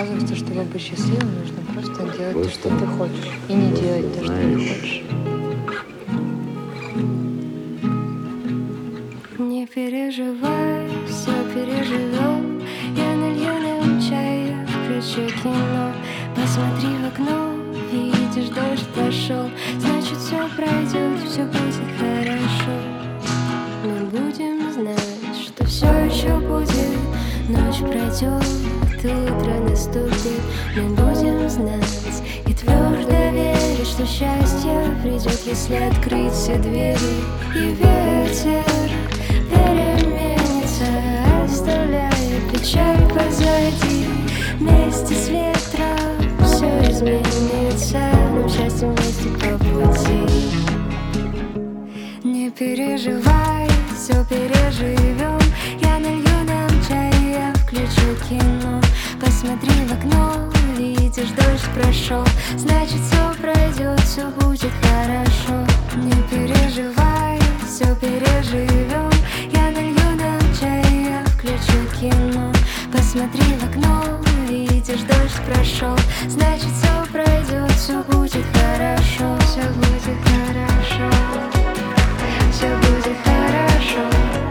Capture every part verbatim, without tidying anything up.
оказывается, чтобы быть счастливым, нужно просто делать Вот то, что что. ты хочешь, и не Просто делать то, что не знаешь. хочешь. Не переживай, все переживем. Я налью нам чая, включу кино. Посмотри в окно, видишь, дождь пошел. Значит, все пройдет, все будет хорошо. Мы будем знать, что все еще будет. Ночь пройдет, утро наступит. Мы будем знать и твердо верить, что счастье придет, если открыть все двери. И ветер переменится, оставляя печаль позади. Вместе с ветром все изменится, нам счастье вместе по пути. Не переживай, все переживем. Я налью нам чай, я включу кино. Посмотри в окно, видишь, дождь прошел. Значит, все пройдет, все будет хорошо. Не переживай, все переживем. Я налью нам чай, я включу кино. Посмотри в окно, видишь, дождь прошел. Значит, все пройдет, все будет хорошо. Все будет хорошо. Все будет хорошо.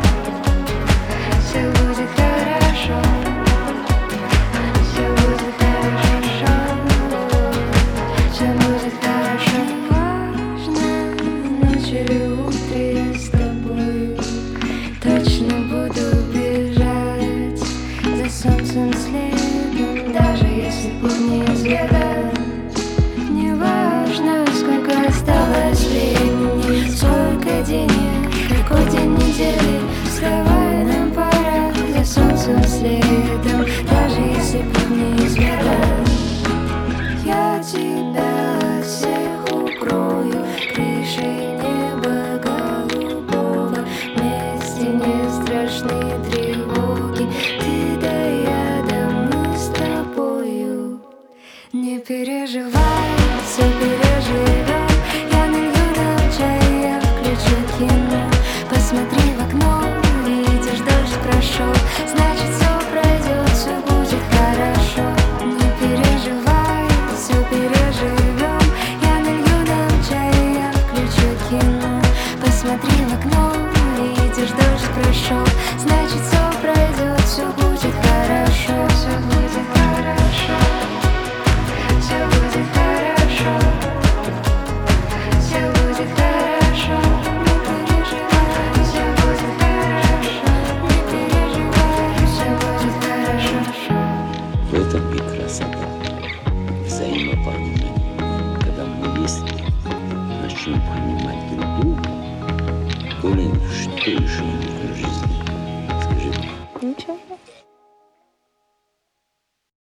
Все будет хорошо. Все будет хорошо. Все будет хорошо. Важно, ночь или утро я с тобою. Точно буду бежать за солнцем следом, даже если путь неизведан. Не важно, сколько осталось времени, сколько денег, какой день недели. Вставай, нам пора за солнцем следом, даже если путь неизведан. Я тебя от всех укрою крышей неба голубого. Вместе не страшны тревоги, ты да я, да мы с тобою. Не переживай, все переживем. Я налью нам чай, я включу кино. Посмотри в окно, видишь, дождь прошел. Значит, все пройдет, все будет хорошо. Не переживай, все переживем. Я налью нам чай, я включу кино. Посмотри в окно, видишь, дождь прошел. Значит, все пройдет, все будет хорошо. Все будет хорошо. Все будет хорошо. Все будет хорошо. Не переживай, все будет хорошо. Не переживай, все будет хорошо. В этом и красота взаимопонимания. Когда мы если начнем понимать друг друга, то ли что еще